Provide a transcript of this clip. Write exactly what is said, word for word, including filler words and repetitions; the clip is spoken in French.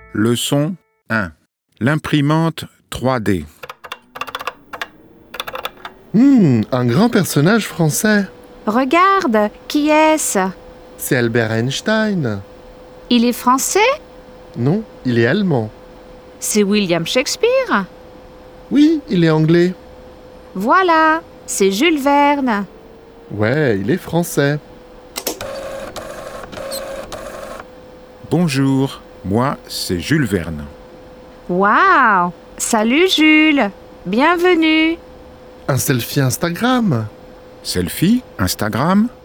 Leçon un. L'imprimante trois D. Hmm, un grand personnage français. Regarde, qui est-ce? C'est Albert Einstein. Il est français? Non, il est allemand. C'est William Shakespeare? Oui, il est anglais. Voilà, c'est Jules Verne. Ouais, il est français. Bonjour, moi c'est Jules Verne. Waouh! Salut Jules! Bienvenue! Un selfie Instagram. Selfie, Instagram,